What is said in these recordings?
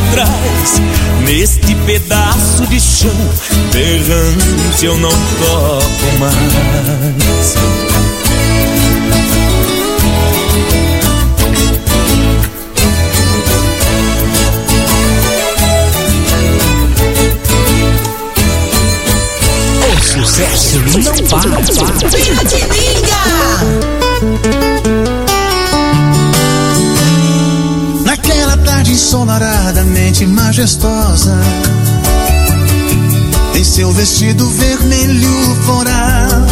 atrás. Neste pedaço de chão berrante eu não toco mais. O sucesso não para. Piratininga! Naquela tarde ensolaradamente majestosa, em seu vestido vermelho floral,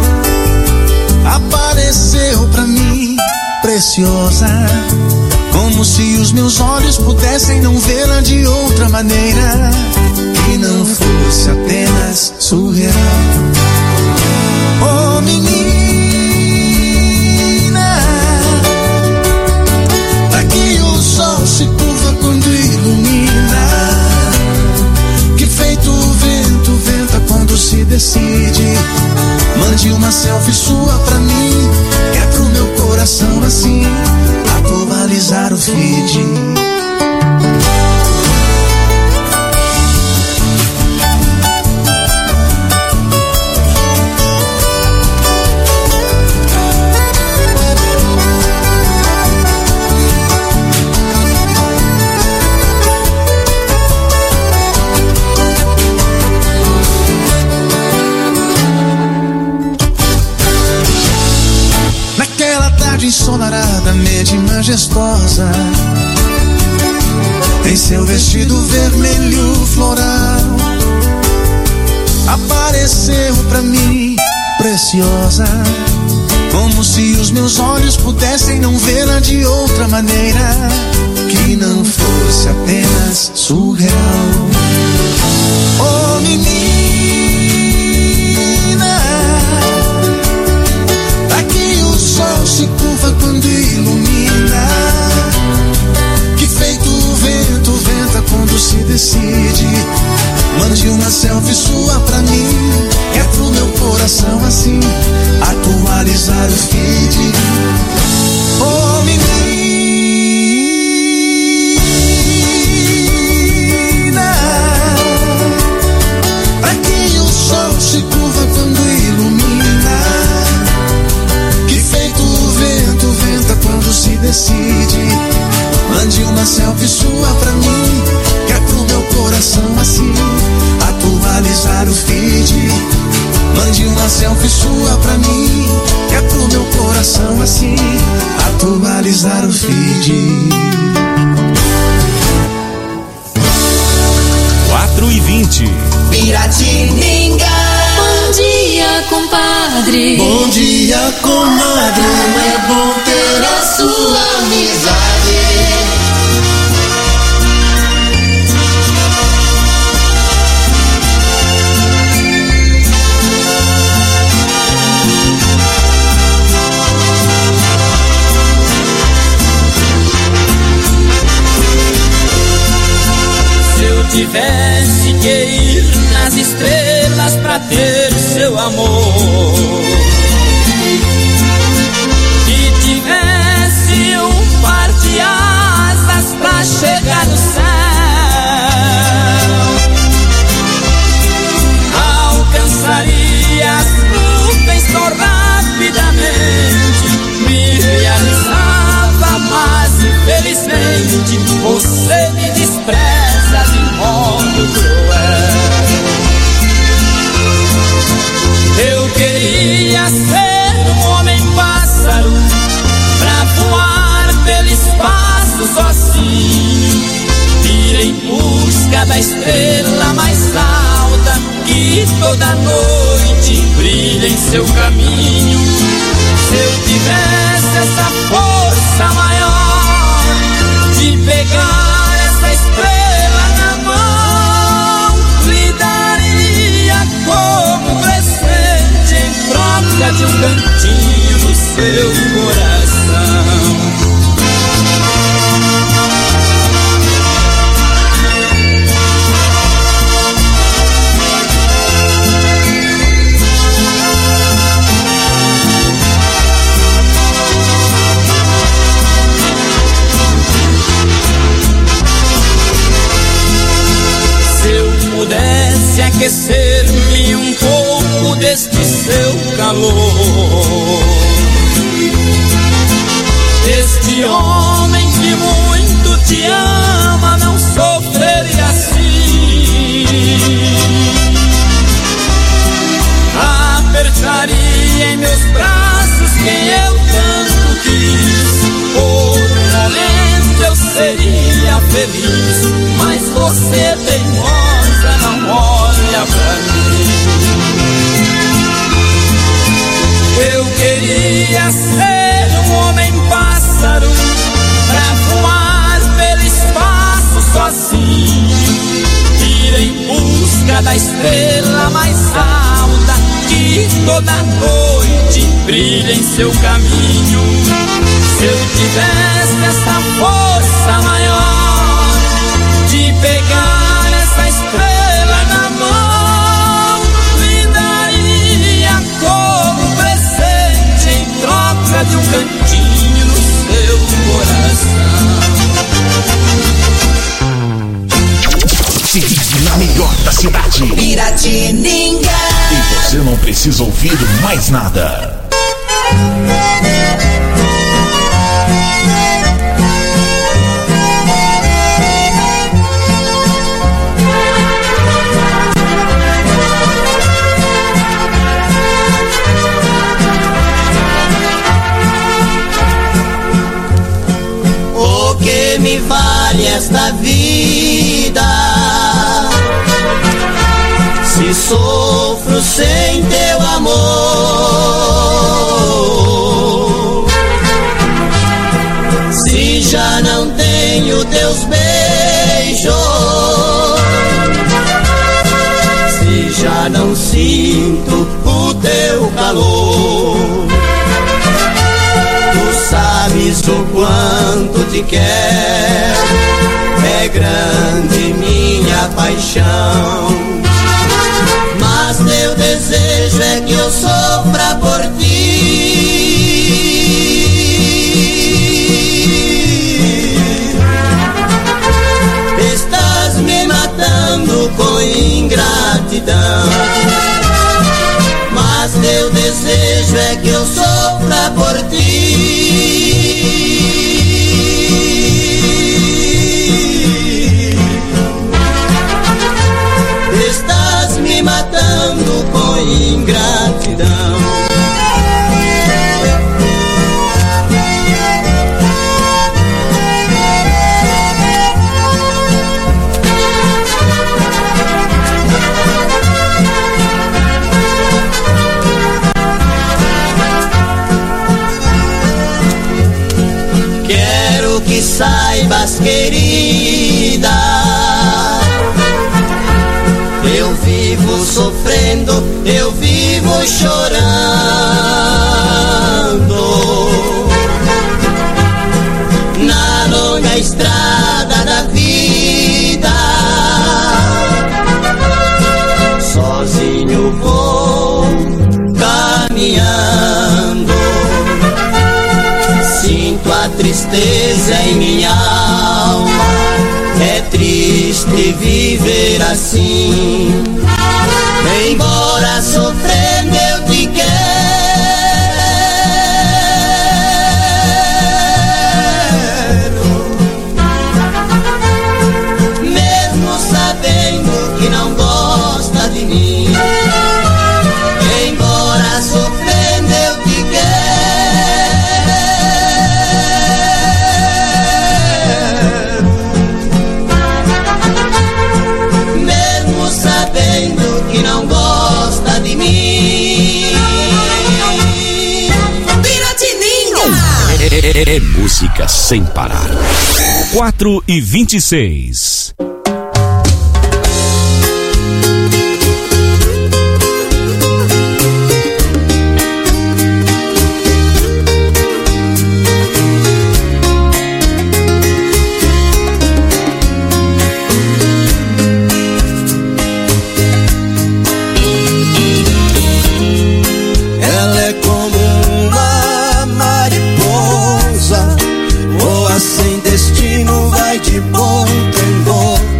apareceu pra mim preciosa, como se os meus olhos pudessem não vê-la de outra maneira que não fosse apenas surreal. Oh, menina, pra que o sol se curva quando ilumina, que feito o vento venta quando se decide. Mande uma selfie sua pra mim, que é pro meu coração assim atualizar o feed. Ensolaradamente majestosa, em seu vestido vermelho floral, apareceu pra mim preciosa, como se os meus olhos pudessem não vê-la de outra maneira que não fosse apenas surreal. Oh, menina, sol se curva quando ilumina, que feito o vento venta quando se decide. Mande uma selfie sua pra mim, é pro meu coração assim atualizar o feed. Oh, menina, pra que o sol se curva quando ilumina, quando se decide. Mande uma selfie sua pra mim, que é pro meu coração assim atualizar o feed. Mande uma selfie sua pra mim, que é pro meu coração assim atualizar o feed. 4h20. Piratininga. Bom dia, compadre. Bom dia, comadre. Como é bom ter a sua amizade. Se eu tivesse que ir nas estrelas pra ter seu amor, e tivesse um par de asas pra chegar no céu, alcançaria as nuvens tão rapidamente, me realizava, mas infelizmente você me despreza de modo cruel. Eu queria ser um homem-pássaro pra voar pelo espaço sozinho, ir em busca da estrela mais alta que toda noite brilha em seu caminho. Se eu tivesse essa força maior de pegar essa estrela na mão, lhe daria como presente em troca de um cantinho no seu coração. calor. Este homem que muito te ama não sofreria assim. Apertaria em meus braços quem eu tanto quis. Por um momento eu seria feliz, mas você teimosa não olha pra mim. Eu queria ser um homem pássaro pra voar pelo espaço sozinho, ir em busca da estrela mais alta que toda noite brilha em seu caminho. Se eu tivesse essa força maior de pegar essa estrela na mão, lhe daria como presente em troca de um cantinho no seu coração. Se ligue na melhor da cidade, Piratininga. e você não precisa ouvir mais nada. O que me vale esta vida se sofro sem teu amor? Se já não tenho teus beijos, se já não sinto o teu calor. Tu sabes o quanto te quero, é grande minha paixão, mas teu desejo é que eu sofra por ti. Estás me matando com ingratidão, mas teu desejo é que eu sofra por ti. Estás me matando com ingratidão. Quero que saibas, querida, eu vivo sofrendo, eu vivo chorando. Na longa estrada da vida, sozinho vou caminhando. Sinto a tristeza em minha alma, é triste viver assim. Embora sofrendo eu te quero, mesmo sabendo que não gosta de mim. Embora sofrendo eu te quero, mesmo sabendo que não gosta de mim. Piratininga! É música sem parar. 4h26. Ela é como uma mariposa, voa sem destino, vai de ponta em ponta.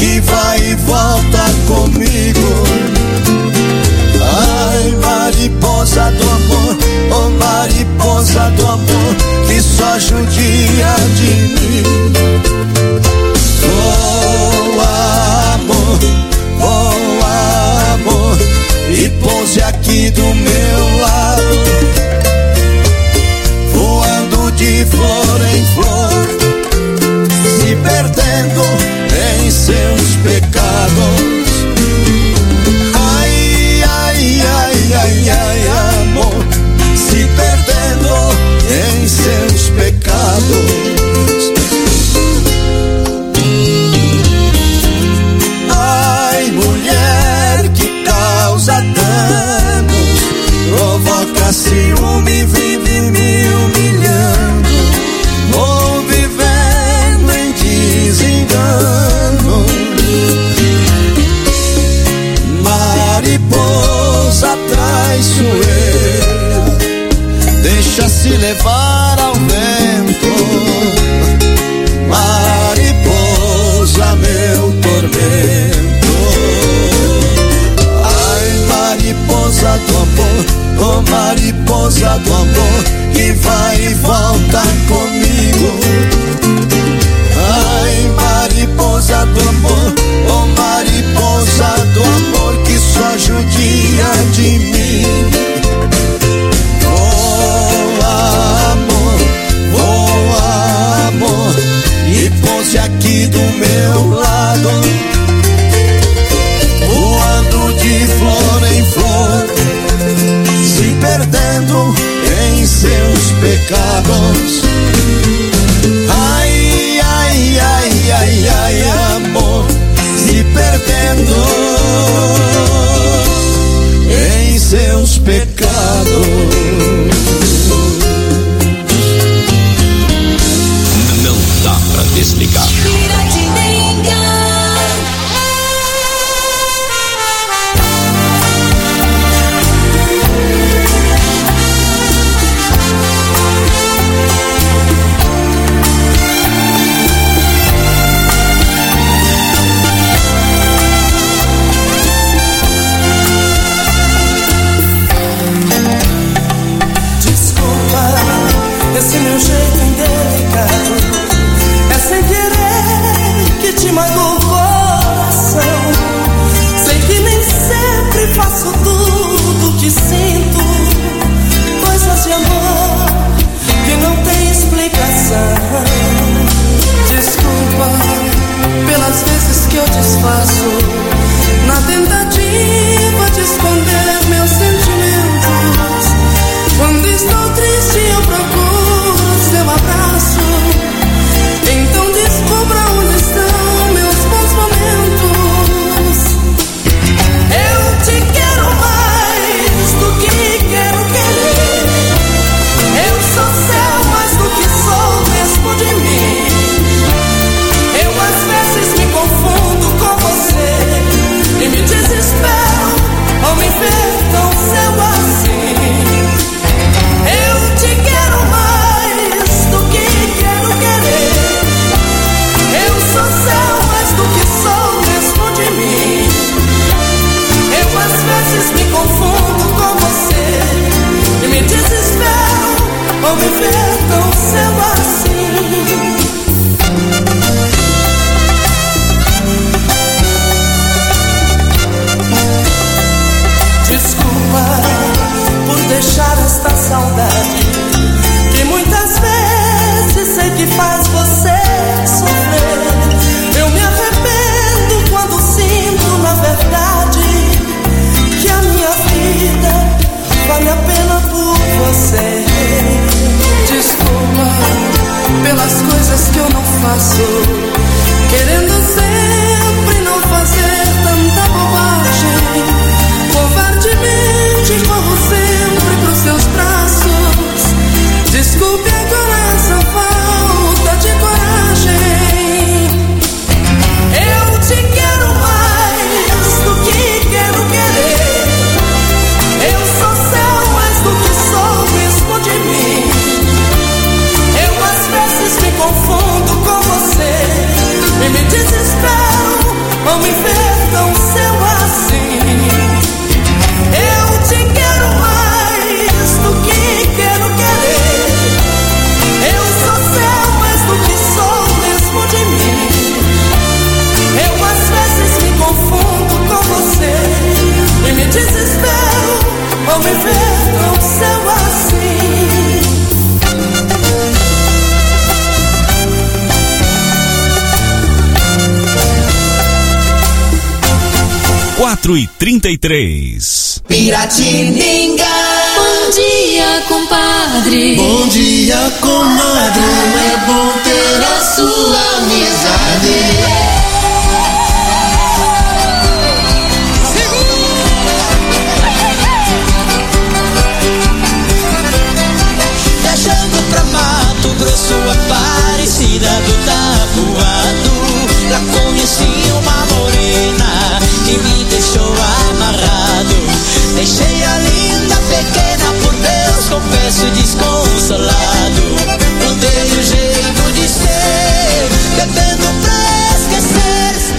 que vai e volta comigo. Ai, mariposa do amor, oh mariposa do amor, que só judia de mim. Voa, amor, e pouse aqui do meu lado, voando de flor em flor, se perdendo em seus pecados. Ai, ai, ai, ai, ai, amor, se perdendo em seus pecados. Ai, mulher que causa danos, provoca ciúme, vive me humilhando, ou vivendo em desengano. Mariposa traiçoeira, deixa-se levar ao vento. Mariposa, meu tormento. Ai, mariposa do amor, oh mariposa do amor, que vai e volta comigo. Ai, mariposa do amor, oh mariposa do amor, que só judia de mim. Voa, amor, e pose aqui do meu lado, voando de flor em flor, se perdendo em seus pecados. Ai, ai, ai, ai, ai, amor, se perdendo em seus pecados. Não dá pra desligar. Esse meu jeito indelicado é sem querer que te magoou o coração. Sei que nem sempre faço tudo que sinto, coisas de amor que não tem explicação. Desculpa pelas vezes que eu disfarço, na tentativa de esconder meus sentimentos. Quando estou triste eu procuro seu abraço, então descubra onde estão meus bons momentos. Eu te quero mais do que quero querer, eu sou céu mais do que sou mesmo de mim. Eu às vezes me confundo com você e me desespero ao me ver tão céu assim. Eu te quero mais do que quero querer, eu sou céu mais do que sou mesmo de mim. Eu às vezes me confundo com você e me desespero ao me ver tão céu assim. Desculpa por deixar esta saudade que muitas vezes sei que faz você sofrer. Eu me arrependo quando sinto na verdade que a minha vida vale a pena por você. Desculpa pelas coisas que eu não faço, querendo sempre não fazer tanta bobagem. Covardemente 4:33. Piratininga. Bom dia, compadre. Bom dia, comadre. Como é bom ter a sua amizade. Viajando pra Mato Grosso, Aparecida do Taboado, lá conheci uma morena que me deixou amarrado. Deixei a linda pequena, por Deus confesso desconsolado. Mudei o jeito de ser, bebendo pra esquecer.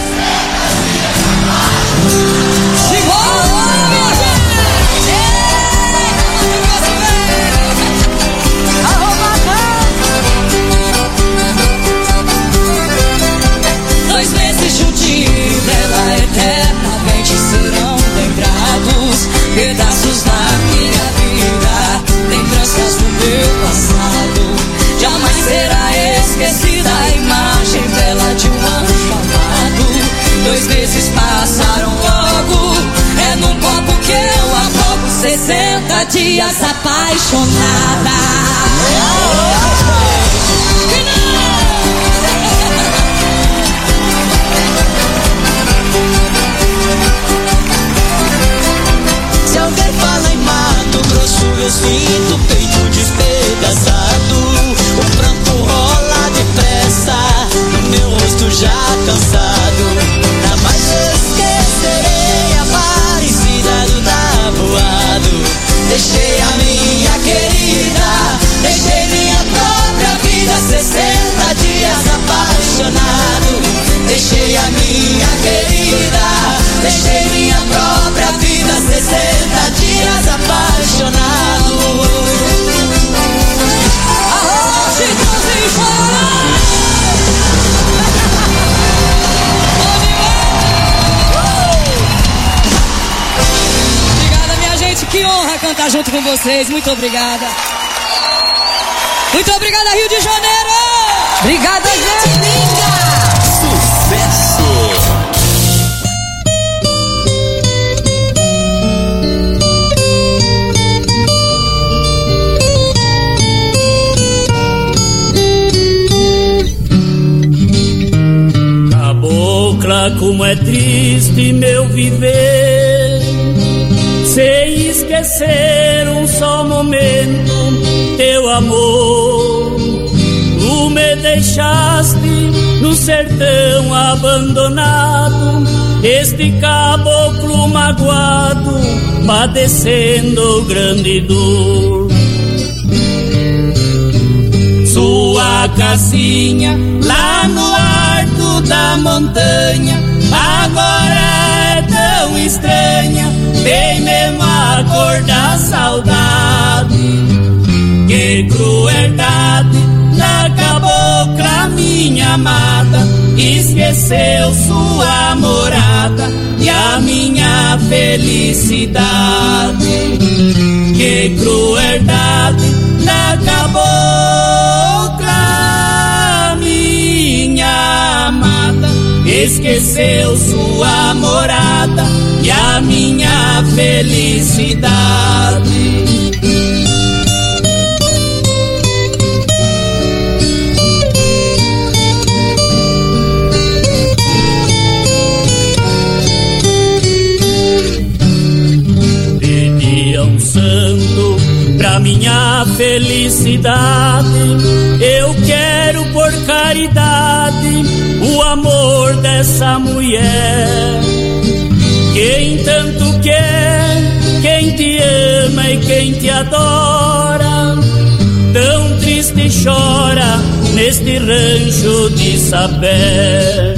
Eternamente serão lembrados pedaços da minha vida, lembranças do meu passado. Jamais será esquecida a imagem bela de um ano chamado. 2 meses passaram logo, é num copo que eu afogo 60 dias apaixonada. Se alguém fala em Mato Grosso, eu sinto o peito despedaçado. O pranto rola depressa, meu rosto já cansado. Jamais esquecerei a Aparecida do Taboado. Deixei a minha querida, deixei minha própria vida 60 dias apaixonado. Deixei a minha querida, deixei minha própria vida 60 dias apaixonado. Alô, Chitãozinho Chororó! Obrigada, minha gente, que honra cantar junto com vocês, muito obrigada. Muito obrigada, Rio de Janeiro! Obrigada, gente! Sucesso! Cabocla, como é triste meu viver, sem esquecer um só momento teu amor. Tu me deixaste no sertão abandonado, este caboclo magoado, padecendo grande dor. Sua casinha lá no alto da montanha agora é tão estranha, vem mesmo a cor da saudade. Que crueldade da cabocla minha amada, esqueceu sua morada e a minha felicidade. Que crueldade da cabocla minha amada, esqueceu sua morada e a minha felicidade. Santo pra minha felicidade, eu quero por caridade o amor dessa mulher. Quem tanto quer, quem te ama e quem te adora, tão triste chora neste rancho de Sapé.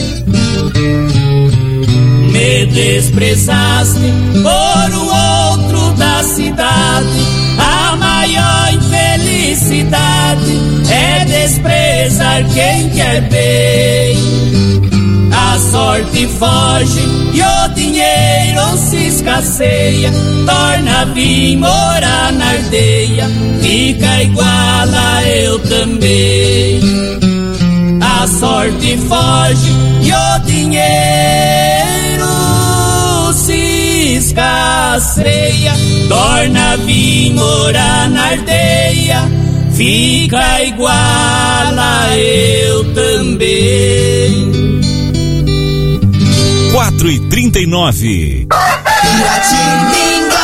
Me desprezaste por um outro da cidade, a maior infelicidade é desprezar quem quer bem. A sorte foge e o dinheiro se escasseia, torna vir morar na aldeia, fica igual a eu também. A sorte foge e o dinheiro descasseia, torna a vir morar na aldeia, fica igual a eu também. 4h39. Piratininga.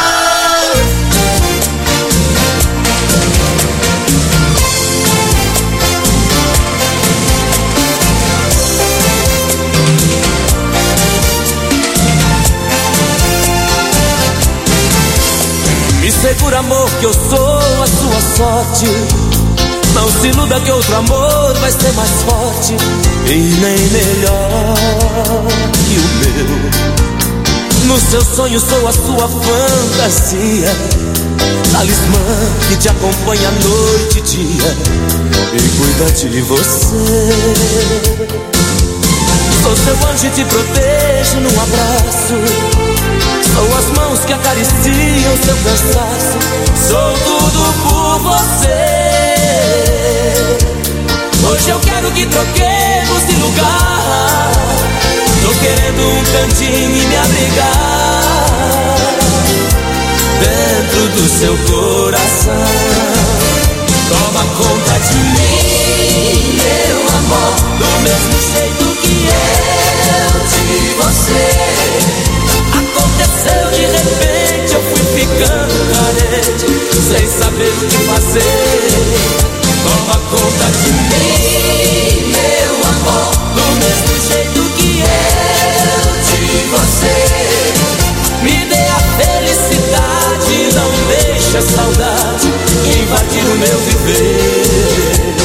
Me segura, amor, que eu sou a sua sorte. Não se iluda que outro amor vai ser mais forte e nem melhor que o meu. No seu sonho sou a sua fantasia, talismã que te acompanha noite e dia e cuida de você. Sou seu anjo e te protejo num abraço, sou as mãos que acariciam seu cansaço, sou tudo por você. Hoje eu quero que troquemos de lugar, tô querendo um cantinho e me abrigar dentro do seu coração. Toma conta de mim, meu amor, do mesmo jeito que eu de você. Aconteceu de repente, eu fui ficando carente, sem saber o que fazer. Toma conta de mim, meu amor, do mesmo jeito que eu de você. Me dê a felicidade, não deixe a saudade invadir o meu viver.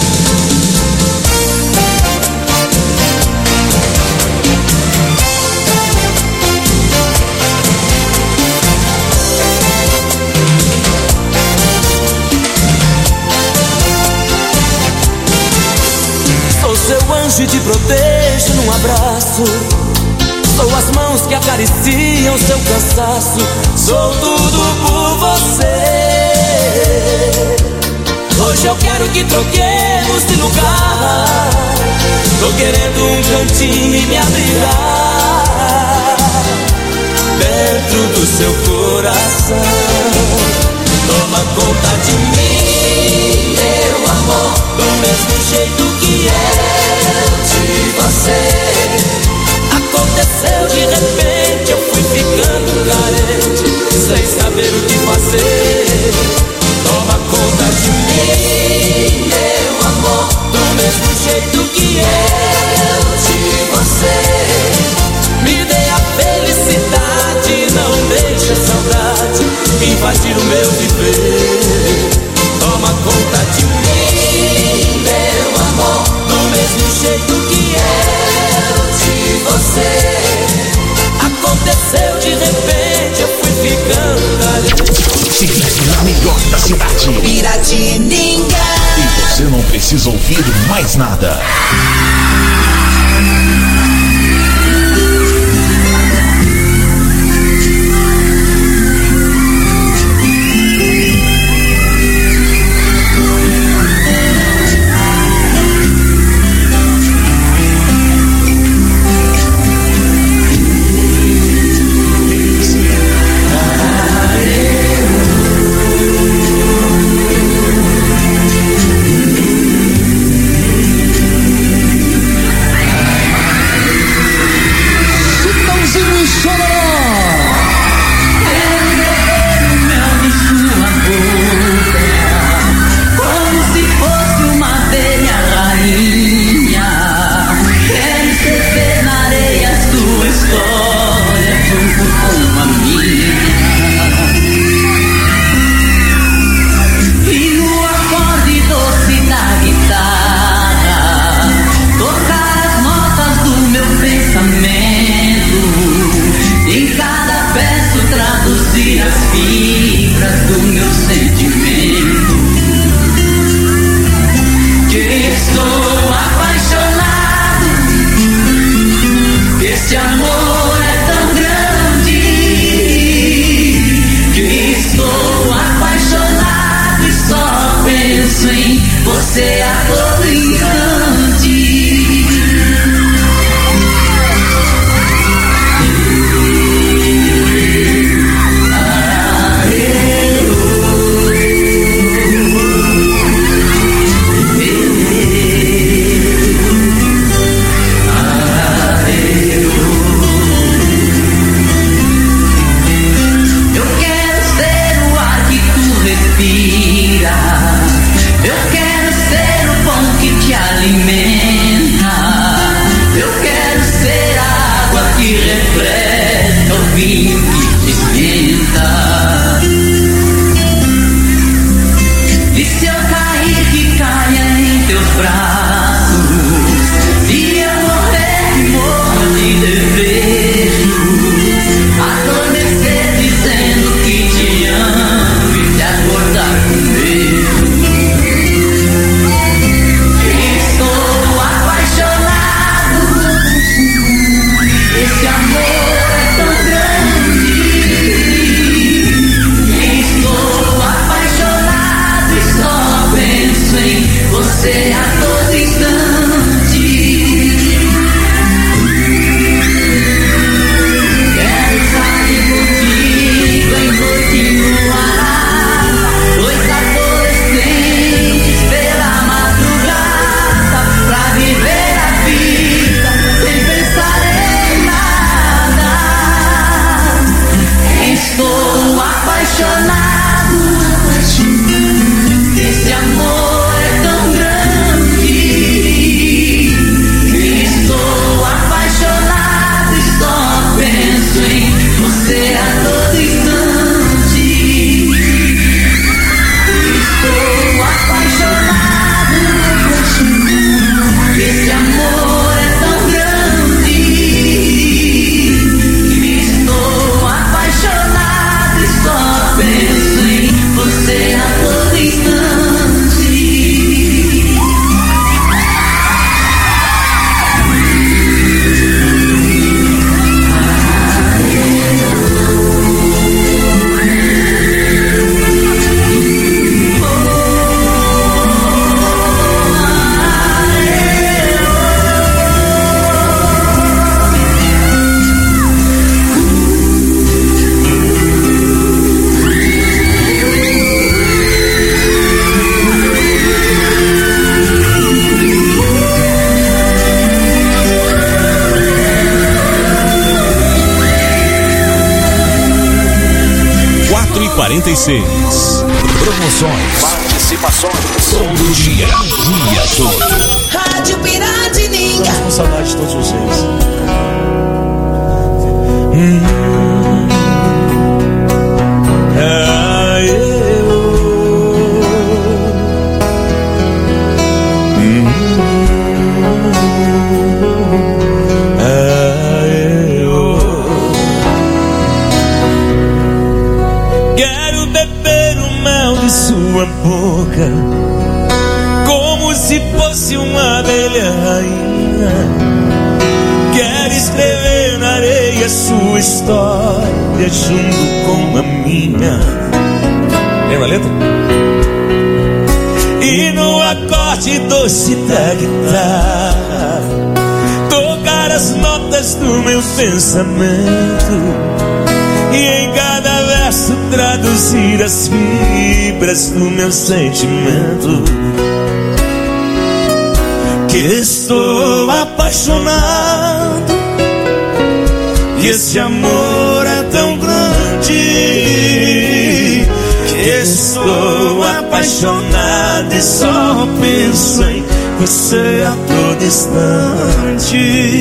Seu anjo e te protejo num abraço, sou as mãos que acariciam seu cansaço, sou tudo por você. Hoje eu quero que troquemos de lugar, tô querendo um cantinho e me abrigar dentro do seu coração. Toma conta de mim, meu amor, do mesmo jeito que eu de você. Aconteceu de repente, eu fui ficando carente, sem saber o que fazer. Toma conta de mim, meu amor, do mesmo jeito que eu de você. Me dê a felicidade, não deixe a saudade invadir o meu viver. Toma conta de mim, meu amor, do mesmo jeito que eu de você. Aconteceu de repente, eu fui ficando carente. Se ligue na melhor da cidade, Piratininga. e você não precisa ouvir mais nada. você a todo instante. Quero sair contigo em noite enluarada, dois adolescentes pela madrugada, pra viver a vida sem pensar em nada. Estou apaixonado, esse amor é tão grande. Estou apaixonado e só penso em você a todo instante. Estou apaixonado, esse amor é tão grande. Estou apaixonado e só penso em você a todo instante. 4h46. Promoções, participações, todo dia todo. Rádio Piratininga. Com saudade de todos vocês. Quero beber o mel de sua boca, como se fosse uma abelha rainha. Quero escrever na areia sua história junto com a minha. Lembra a letra? E no acorde doce da guitarra tocar as notas do meu pensamento, e em cada verso traduzir as fibras do meu sentimento. Que estou apaixonado, que esse amor é tão grande. Que estou apaixonado e só penso em você a todo instante.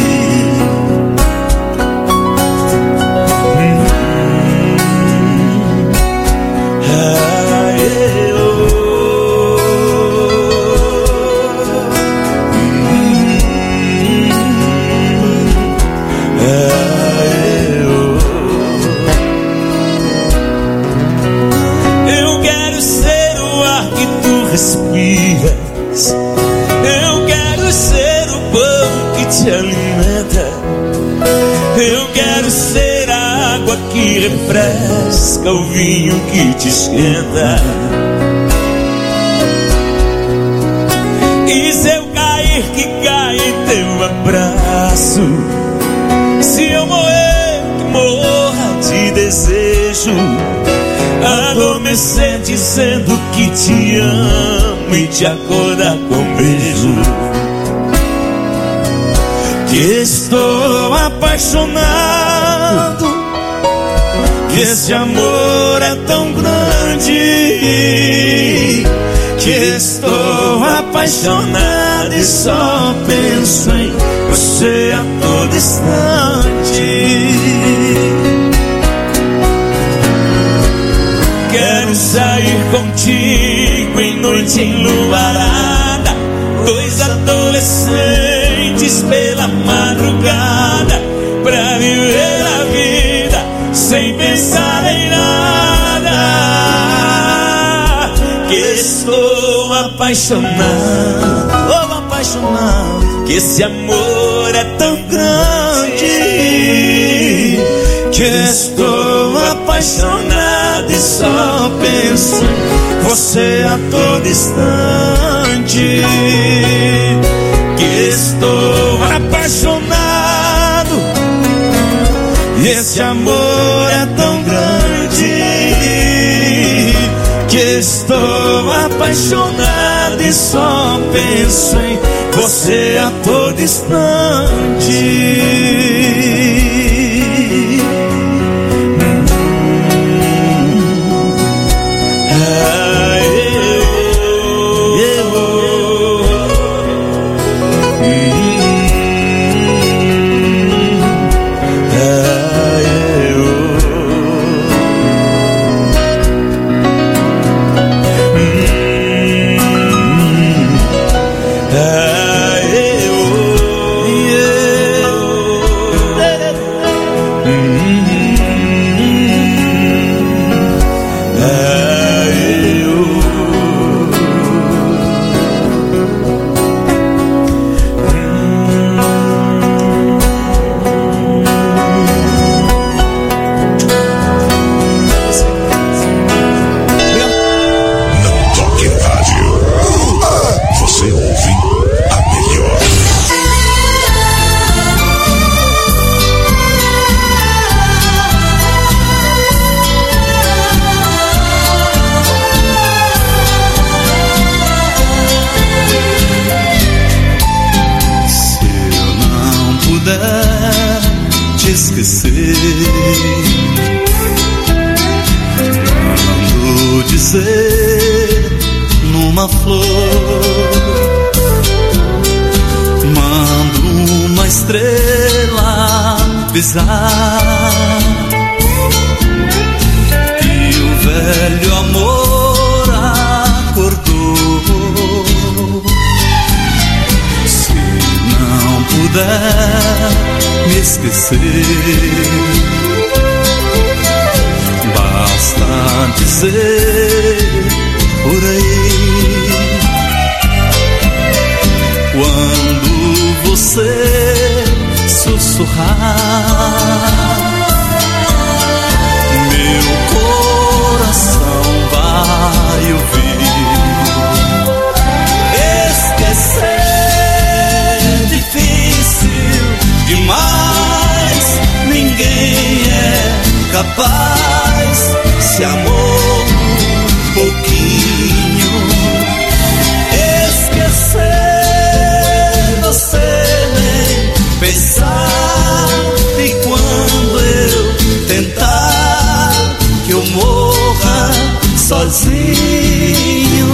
Respiras. Eu quero ser o pão que te alimenta. Eu quero ser a água que refresca, o vinho que te esquenta. E se eu cair, que caia em teu abraço. Se eu morrer, que morra de desejo. Adormecer dizendo que te amo e te acordar com um beijo. Que estou apaixonado, que esse amor é tão grande. Que estou apaixonado e só penso em você a todo instante. Quero sair contigo em noite enluarada, dois adolescentes pela madrugada, pra viver a vida sem pensar em nada. Que estou apaixonado, oh apaixonado, que esse amor é tão grande. Que estou apaixonado e só penso em você a todo instante. que estou apaixonado, e esse amor é tão grande, que estou apaixonado e só penso em você a todo instante. Mando dizer numa flor, mando uma estrela avisar que o velho amor acordou. Se não puder me esquecer, basta dizer por aí, quando você sussurrar, meu coração vai ouvir. Esquecer é difícil demais, ninguém é capaz. Se amou um pouquinho, esquecer você nem pensar. E quando eu tentar que eu morra sozinho,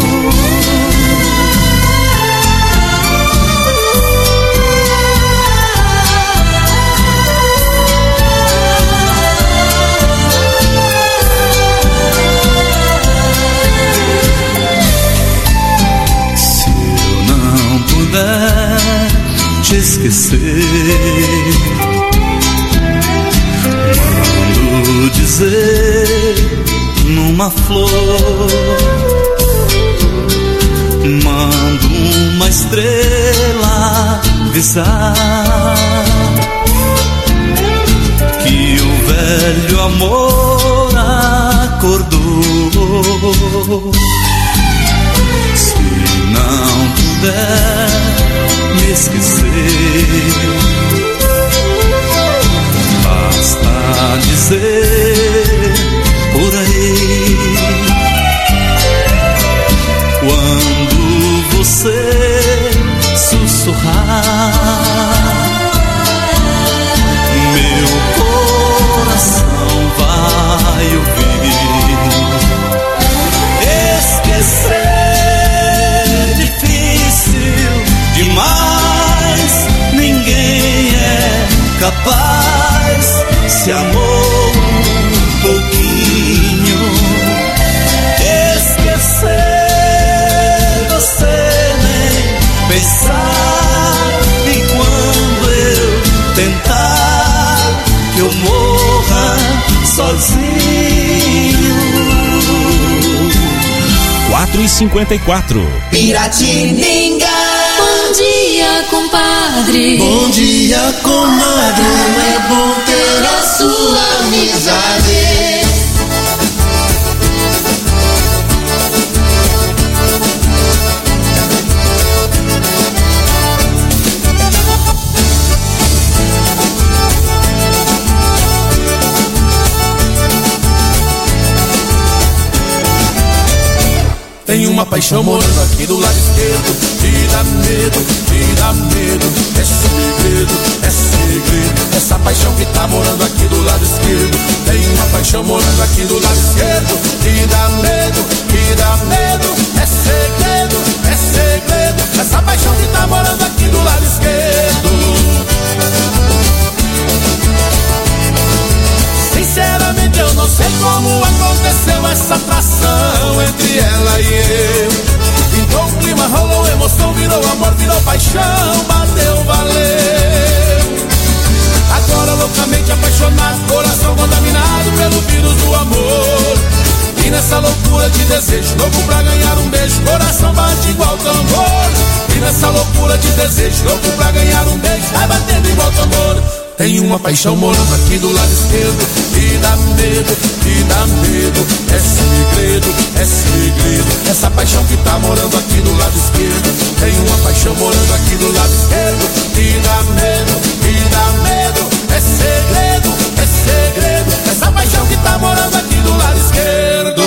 te esquecer, mando dizer numa flor, mando uma estrela avisar que o velho amor acordou. Se não puder me esquecer, basta dizer por aí, quando você sussurrar, meu coração vai ouvir. Esquecer é difícil demais, ninguém é capaz. Se amou um pouquinho, esquecer você nem pensar. E quando eu tentar que eu morra sozinho. 4h54. Piratininga. Bom dia, compadre. Bom dia, comadre. Como é bom ter a sua amizade. paixão morando aqui do lado esquerdo. E dá medo, é segredo, é segredo. Essa paixão que tá morando aqui do lado esquerdo. Tem uma paixão morando aqui do lado esquerdo. E dá medo, é segredo, é segredo. Essa paixão que tá morando aqui do lado esquerdo. Sinceramente eu não sei como aconteceu essa atração entre ela e eu. Pintou um clima, rolou emoção, virou amor, virou paixão, bateu, valeu. Agora loucamente apaixonado, coração contaminado pelo vírus do amor. E nessa loucura de desejo, louco pra ganhar um beijo, coração bate igual tambor. E nessa loucura de desejo, louco pra ganhar um beijo, vai batendo igual tambor. Tem uma paixão morando aqui do lado esquerdo. E dá medo, é segredo, é segredo. Essa paixão que tá morando aqui do lado esquerdo. Tem uma paixão morando aqui do lado esquerdo. E dá medo, é segredo, é segredo. Essa paixão que tá morando aqui do lado esquerdo.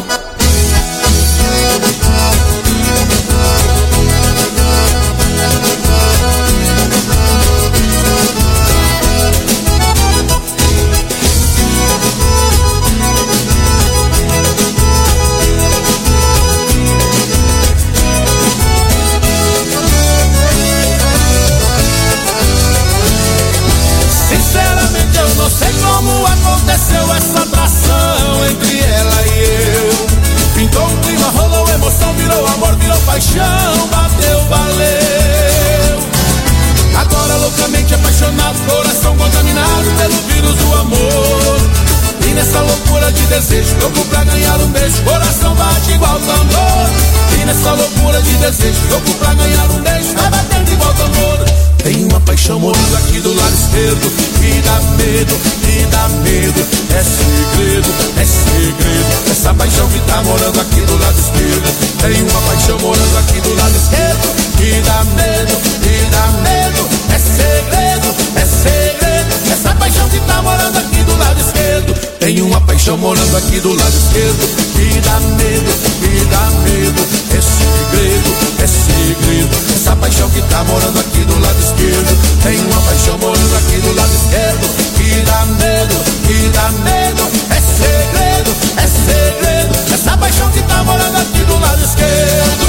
Não sei como aconteceu essa atração entre ela e eu. Pintou um clima, rolou emoção, virou amor, virou paixão, bateu, valeu. Agora loucamente apaixonado, coração contaminado pelo vírus do amor. E nessa loucura de desejo, louco pra ganhar um beijo, coração bate igual tambor. E nessa loucura de desejo, louco pra ganhar um beijo, vai batendo igual tambor. Tem uma paixão morando aqui do lado esquerdo. E dá medo, é segredo, é segredo. Essa paixão que tá morando aqui do lado esquerdo. Tem uma paixão morando aqui do lado esquerdo. E dá medo, é segredo, é segredo. Essa paixão que tá morando aqui do lado esquerdo. Tem uma paixão morando aqui do lado esquerdo. E dá medo, é segredo, é segredo. Essa paixão que tá morando aqui do lado esquerdo. Tem uma paixão morando aqui do lado esquerdo. E dá medo, é segredo, é segredo. Essa paixão que tá morando aqui do lado esquerdo.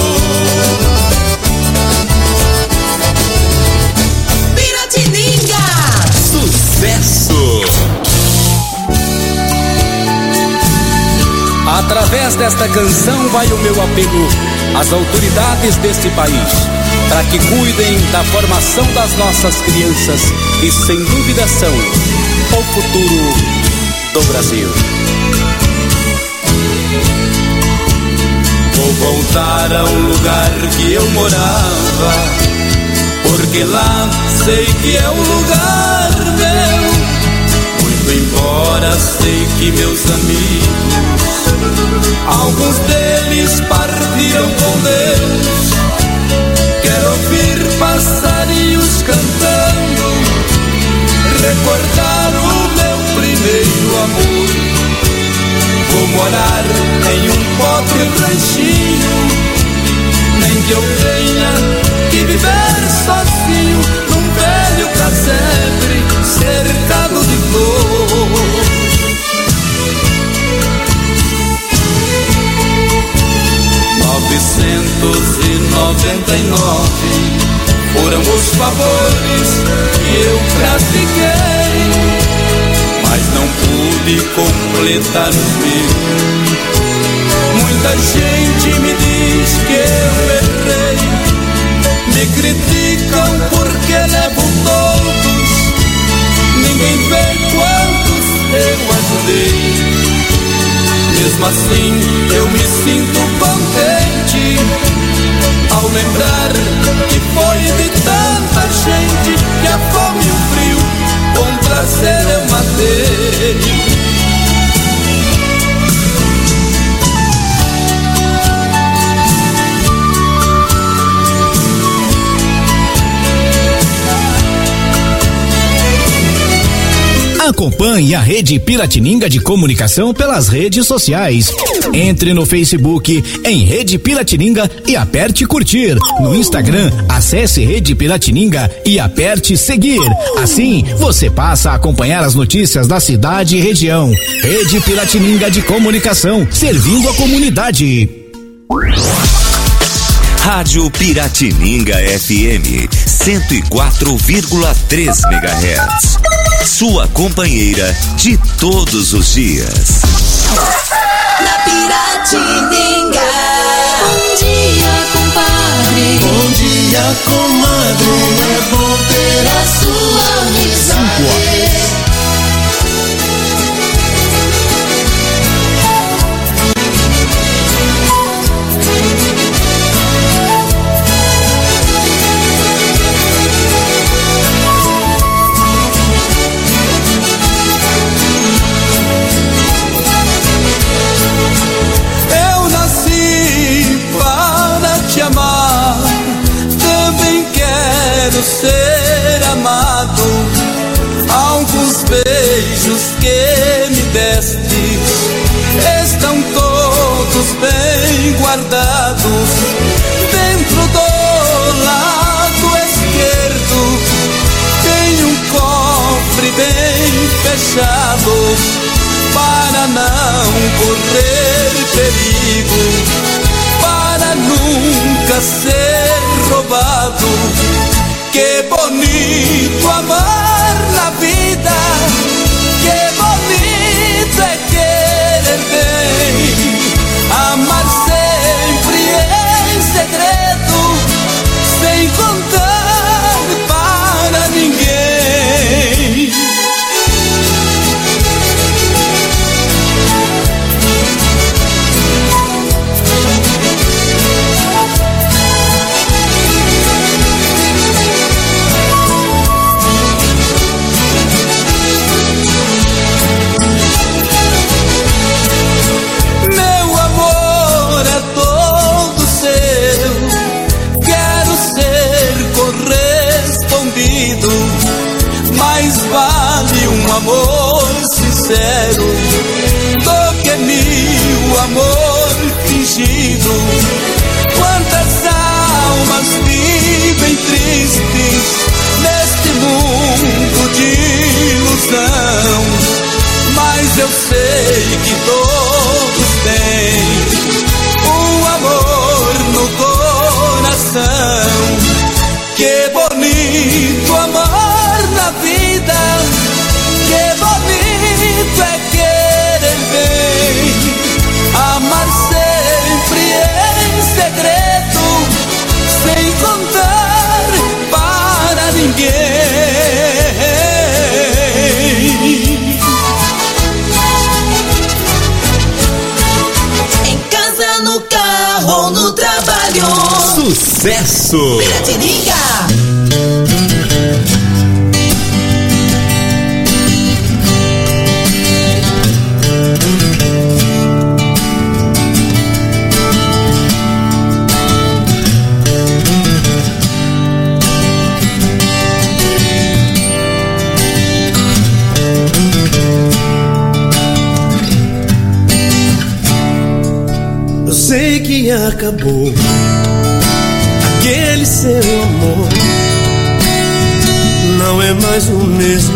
Piratininga, sucesso. Através desta canção vai o meu apelo às autoridades deste país, para que cuidem da formação das nossas crianças e, sem dúvida, são o futuro do Brasil. Vou voltar ao lugar que eu morava, porque lá sei que é um lugar meu. Muito embora sei que meus amigos, alguns deles partiram com Deus. Quero ouvir passarinhos cantando, recordar o meu primeiro amor. Vou morar em um pobre ranchinho, nem que eu tenha que viver sozinho num velho casebre cercado de flor. 999 foram os favores que eu pratiquei, mas não pude completar os meus. Muita gente me diz que eu errei, me criticam porque levo todos, ninguém vê quantos eu ajudei. Mesmo assim eu me sinto contente ao lembrar que foi de tanta gente que a fome e o frio com prazer eu matei. Acompanhe a Rede Piratininga de Comunicação pelas redes sociais. Entre no Facebook em Rede Piratininga e aperte curtir. No Instagram, acesse Rede Piratininga e aperte seguir. Assim, você passa a acompanhar as notícias da cidade e região. Rede Piratininga de Comunicação, servindo a comunidade. Rádio Piratininga FM 104,3 MHz. Sua companheira de todos os dias. Na Piratininga. Bom dia, compadre. Bom dia, comadre. É bom ter a sua amizade. Ser amado, alguns beijos que me deste estão todos bem guardados dentro do lado esquerdo. Tem um cofre bem fechado para não correr perigo, para nunca ser roubado. Que bonito amar na vida, que bonito é querer bem, amar sempre em segredo, sem contar para ninguém. Mais vale um amor sincero do que mil amor fingido. Quantas almas vivem tristes neste mundo de ilusão, mas eu sei que todos têm um amor no coração. Que bonito amar na vida, que bonito é querer bem, amar sempre em segredo, sem contar para ninguém. Em casa, no carro ou no trabalho. Sucesso! Piratininga. Eu sei que acabou aquele seu amor, não é mais o mesmo.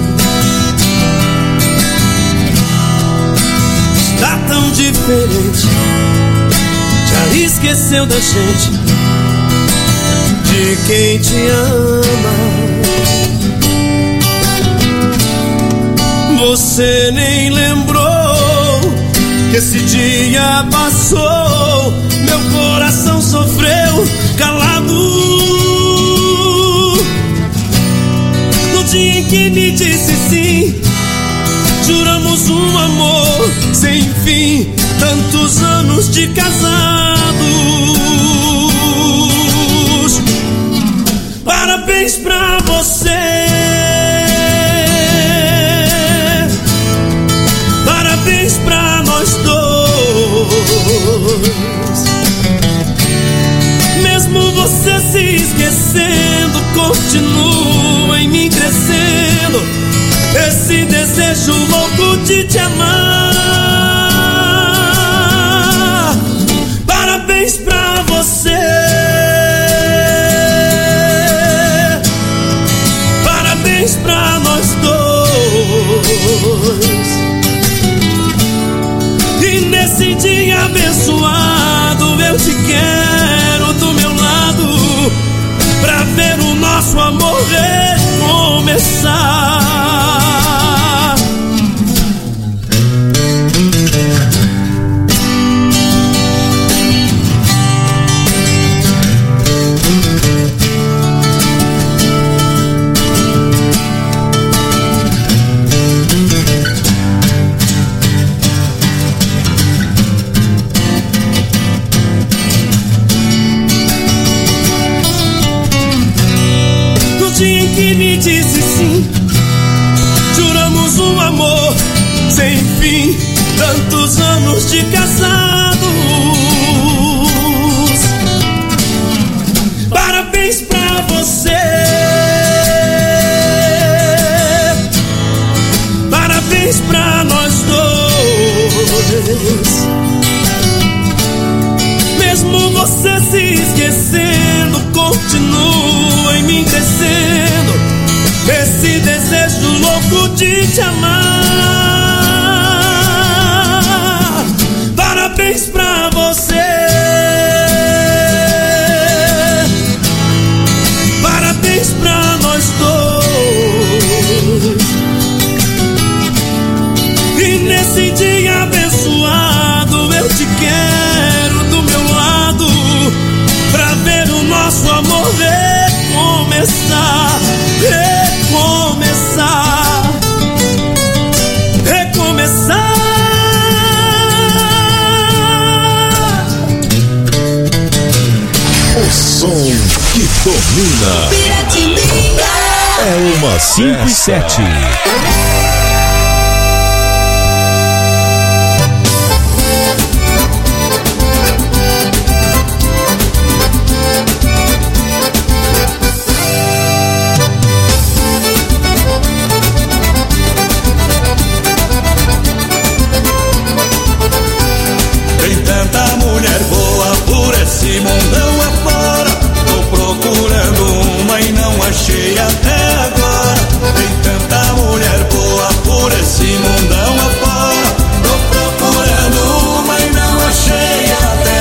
Está tão diferente, já esqueceu da gente, de quem te ama. Você nem lembrou que esse dia passou, meu coração sofreu calado. No dia em que me disse sim, juramos um amor sem fim, tantos anos de casados. Parabéns pra você, parabéns pra nós dois. Mesmo você se esquecendo, continua em mim crescendo, esse desejo louco de te amar. Parabéns pra você, parabéns pra nós dois. E nesse dia abençoado eu te quero do meu lado, pra ver o nosso amor recomeçar. Que me disse sim, juramos um amor sem fim, tantos anos de casados. Parabéns pra você, parabéns pra nós dois. Mesmo você se esquecendo, continua em mim crescendo esse desejo louco de te amar. Parabéns pra você, parabéns pra nós dois. E nesse dia abençoado eu te quero do meu lado, pra ver o nosso amor recomeçar, recomeçar, recomeçar. O som que domina é uma 5 e 7. Esse mundão afora, tô procurando uma e não achei até agora. Tem tanta mulher boa por esse mundão afora, tô procurando uma e não achei até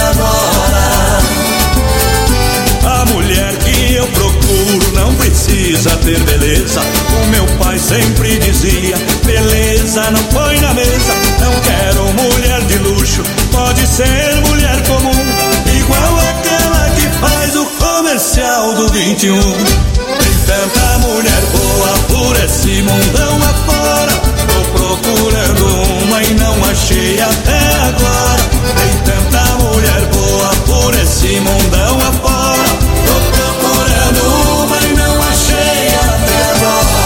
agora. A mulher que eu procuro não precisa ter beleza. O meu pai sempre dizia, beleza não põe na mesa. Não quero mulher de luxo, pode ser mulher comum, igual aquela que faz o comercial do 21. Tem tanta mulher boa por esse mundão afora, tô procurando uma e não achei até agora. Tem tanta mulher boa por esse mundão afora, tô procurando uma e não achei até agora.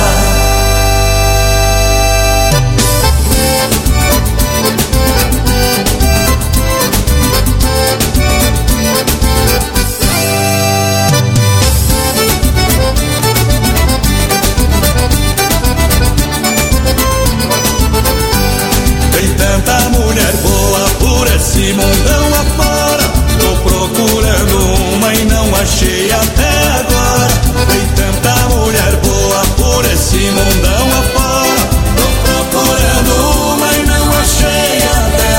Tanta mulher boa por esse mundão afora, tô procurando uma e não achei até agora. Tem tanta mulher boa por esse mundão afora, tô procurando uma e não achei até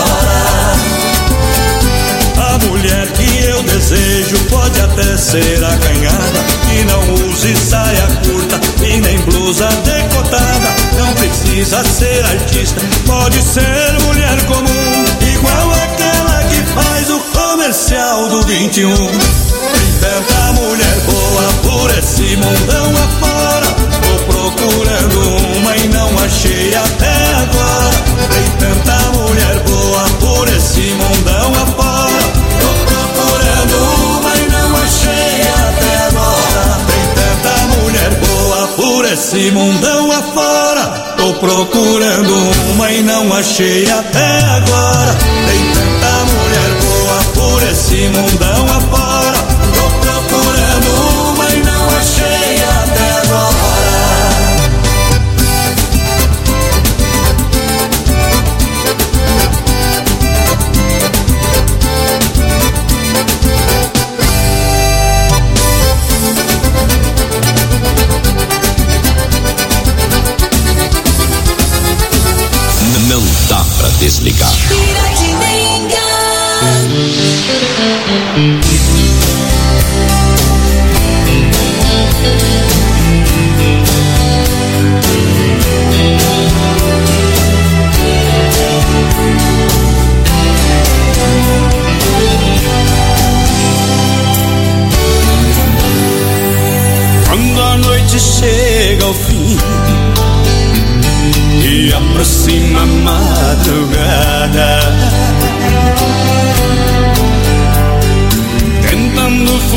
agora. A mulher que eu desejo pode até ser acanhada, que não use saia curta e nem blusa decotada. Não precisa ser artista, pode ser mulher comum, igual aquela que faz o comercial do 21. Tem tanta mulher boa por esse mundão afora, tô procurando uma e não achei até agora. Tem tanta mulher boa por esse mundão afora, tô procurando uma e não achei até agora. Tem tanta mulher boa por esse mundão afora, tô procurando uma e não achei até agora. Tem tanta mulher boa por esse mundão afora, tô procurando uma e não achei até agora.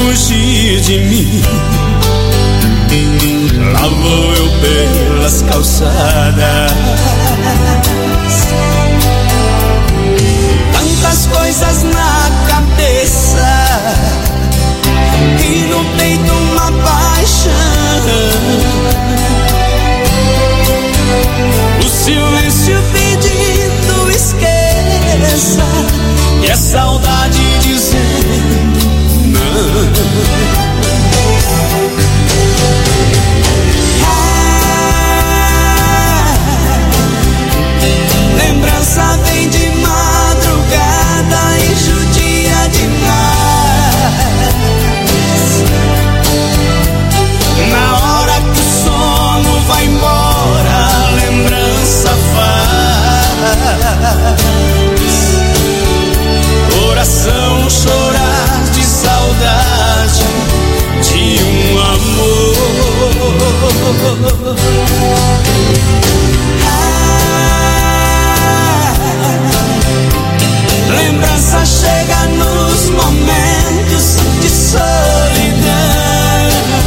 fugir de mim. Lá vou eu pelas calçadas. Tantas coisas na cabeça e no peito uma paixão. O silêncio pedindo esqueça e a saudade dizendo não. Lembrança vem de madrugada e judia demais. Na hora que o sono vai embora, a lembrança faz coração chorar de saudade de um amor. Lembrança chega nos momentos de solidão.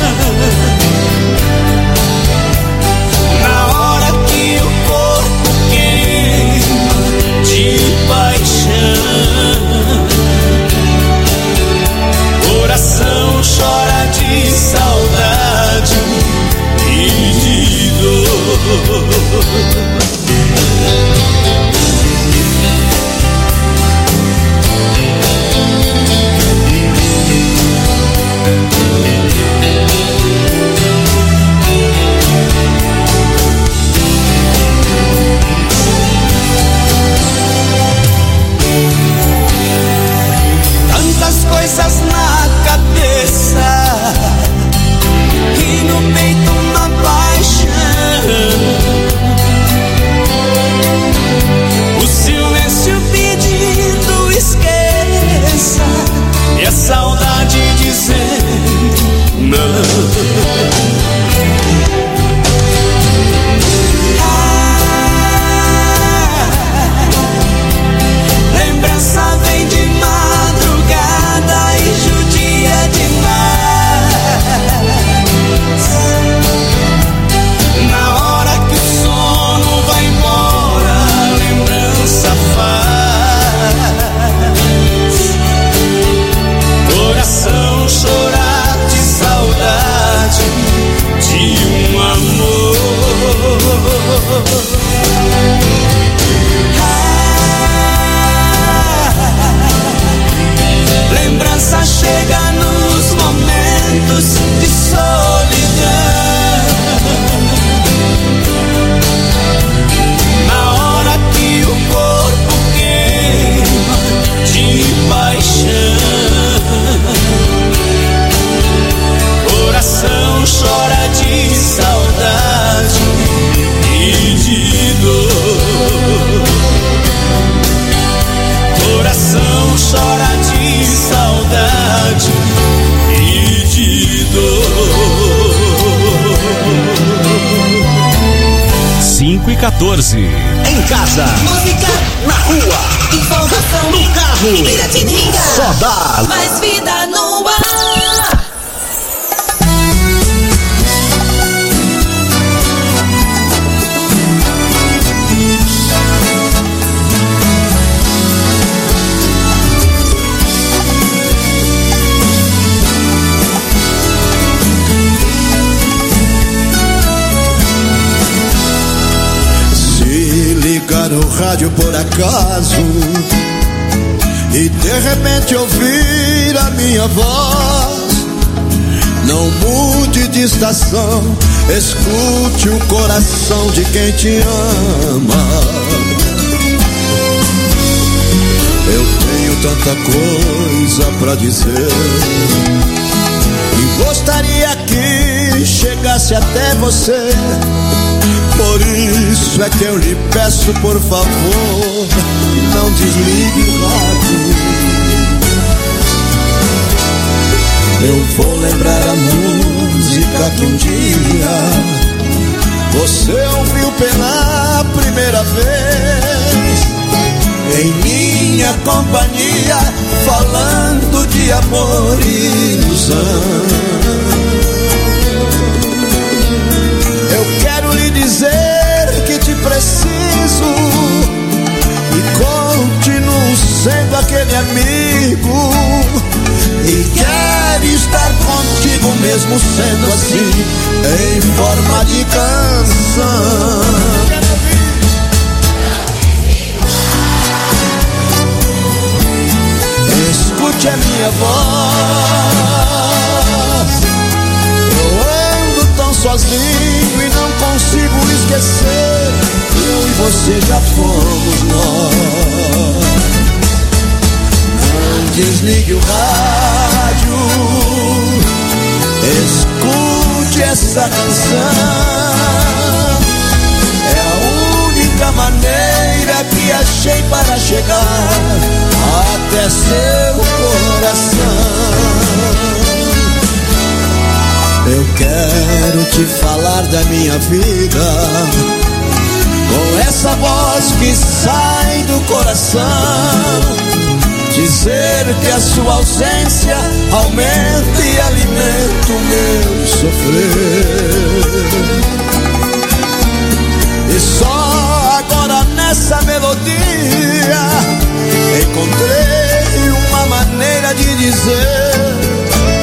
Na hora que o corpo queima de paixão, coração chora de saudade e de dor. Coisas na cabeça e no peito uma paixão. O silêncio pedindo esqueça e a saudade dizendo não. Lembrança vem de madrugada e judia demais. Na hora que o sono vai embora, a lembrança faz coração chorar de saudade de um amor. Lembrança chega nos momentos de solidão. Na hora que o corpo queima de paixão, coração chora de saudade e de dor. Coração chora de saudade e de dor. 5:14. Em casa, música na rua, informação no carro. Piratininga, só dá mais vida no ar. Ligar o rádio por acaso e de repente ouvir a minha voz. Não mude de estação, escute o coração de quem te ama. Eu tenho tanta coisa pra dizer e gostaria que chegasse até você. Por isso é que eu lhe peço, por favor, não desligue o rádio. Eu vou lembrar a música que um dia você ouviu pela primeira vez, em minha companhia, falando de de amor e ilusão. Eu quero lhe dizer que te preciso e continuo sendo aquele amigo, e quero estar contigo mesmo sendo assim, em forma de canção. Escute a minha voz, eu ando tão sozinho e não consigo esquecer, eu e você já fomos nós. Não desligue o rádio, escute essa canção, é a única maneira que achei para chegar até seu coração. Eu quero te falar da minha vida, com essa voz que sai do coração, dizer que a sua ausência aumenta e alimenta o meu sofrer.